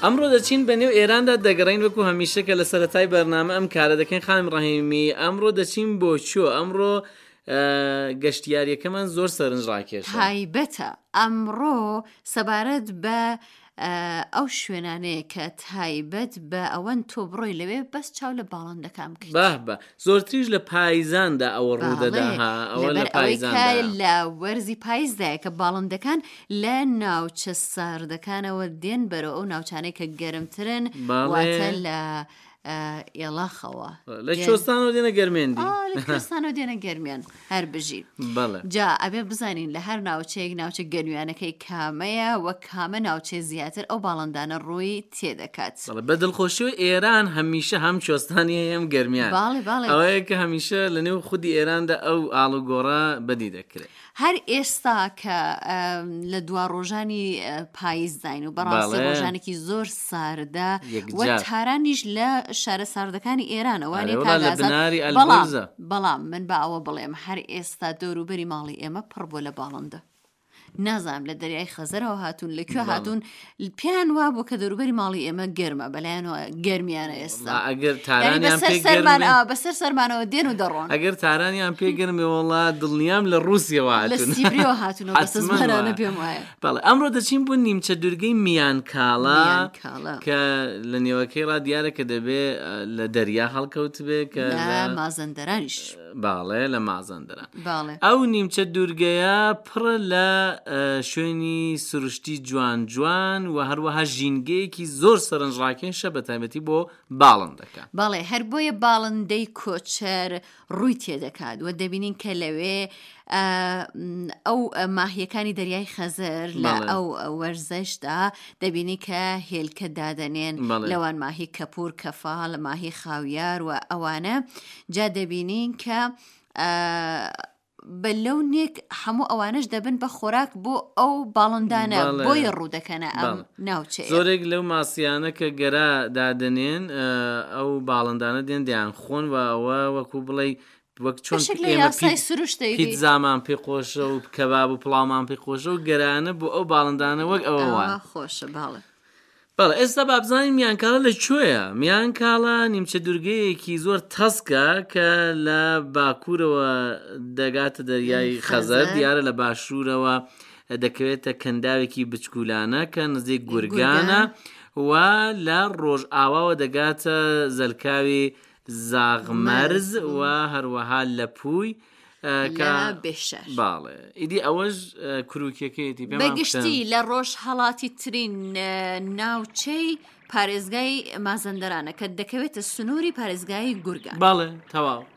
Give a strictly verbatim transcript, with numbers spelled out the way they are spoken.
ئەمڕۆ دەچین بە نێو ئێراندا دەگەڕین وەکو هەمیشە کە لە سەرەتای بەرنامە ئەم کارە دەکەین. خانم ڕەحیمی، ئەمڕۆ دەچین بۆ چۆ؟ ئەمڕۆ گەشتیاریەکەمان زۆر سەرنجڕاکێشە. تایبەتە ئەمڕۆ سەبارەت بە ئەو شوێنانەیە کە تایبەت بە ئەوەن تۆ بڕۆی لەوێ بەس چاو لە باڵندەکان بکەیت. باه بە زۆرتریش لە پاییزاندا ئەوە ڕوودەداها، ئەوە لە پاییزاندا لە وەرزی پاییزدایە کە باڵندەکان لە ناوچە ساردەکانەوە دێن بەرەوە ئەو ناوچانەی کە گەرمترن، واتە لە ئێڵاخەوە لە کوێستانەوە دێنە گەرمێندی لە کوێستانەوە دێنە گەرمیان هەر بژی. جا ئەبێ بزانین لە هەر ناوچەیەک ناوچە گەرمیانەکەی کامەیە وە کامە ناوچەی زیاتر ئەو باڵندانە ڕووی تێدەکات. بە دڵخۆشیەوە ئێران هەمیشە هەم کوێستانی هەم گەرمیان، ئەوەیە کە هەمیشە لە نێو خودی ئێراندا ئەو ئاڵوگۆڕە بەدی دەکرێت. هەر ئێستا کە لە دوا ڕۆژانی پاییزداین و بەڕاستی ڕۆژانێکی زۆر ساردە وە تارانیش لە شارە ساردەکانی ئێرانەوانی کاگازات. بەڵام من بە ئەوە بڵێم هەر ئێستا دەوروبەری ماڵی ئێمە پڕ بۆ لە باڵندە. نازانم لە دەریای خەزەرەوە هاتوون لەکوێ هاتوون پیان وا بوو کە دەوروبەری ماڵی ئێمە گەرمە، بەلایەنەوە گەرمیانە ئێستا بەسەر سەرمانەوە دێن و دەڕۆن. ئەگەر تارانیان پێگەرمێ وەڵا دڵنیام لە رووسیەوە هاتوون، لە سیبریەوە هاتوونەوە بەسە زمانانە پێم وایە. بەڵێ ئەمڕۆ دەچین بۆ نیمچە دوورگەی میانکاڵا کە لە نێوەکەی ڕا دیارە کە دەبێ لە دەریا هەڵکەوت بێ کە لە مازەندەرانیش. باڵێ لە مازەندەران. ئەو نیمچە دوورگەیە پڕە لە شوێنی سروشتی جوان جوان و هەروەها ژینگەیەکی زۆر سەرنجڕاکێشە بە تایبەتی بۆ باڵندەکان. باڵێ هەر بۆیە باڵندەی کۆچەر ڕووی تێدەکات و دەبینین کە لەوێ ئەو ماهیەکانی دەریای خەزەر لە ئەو وەرزەشدا دەبینی کە هێلکە دادەنێن، لەوان ماهی کەپور، کەفاڵ، ماهی خاویار و ئەوانە. جا دەبینین کە بە لەونێک هەموو ئەوانش دەبن بە خۆراک بۆ ئەو باڵندانە، بۆیە ڕوودەکەنە ئەم ناوچەیە. زۆرێک لەو ماسیانە کە گەرا دادنێن ئەو باڵندانە دێن دەیان خۆن و ئەوە وەکو بڵێ وەک چۆن پیتزامان پێ خۆشە و کەباب و پڵاومان پێ خۆشە و گەرانە بۆ ئەو باڵندانە وەک ئەوەوان خۆشە. باڵێ بەڵێ ئێستا با بزانین میانکاڵا لەکوێیە. میانکاڵا نیمچە دوورگەیەکی زۆر تەسکە کە لە باکوورەوە دەگاتە دەریای خەزەر، دیارە لە باشوورەوە دەکەوێتە کەنداوێکی بچکولانە کە نزیک گورگانە و لە ڕۆژ ئاواوە دەگاتە زەلکاوی زاغمەرز و هەروەها لە پووی باڵێ ئیدی ئەوەش کروکیەکەیەتی بەگشتی لە ڕۆژ هەڵاتی ترین ناوچەی پارێزگای مازەندەرانە کە دەکەوێتە سنووری پارێزگای گورگان. باڵێ تەواو.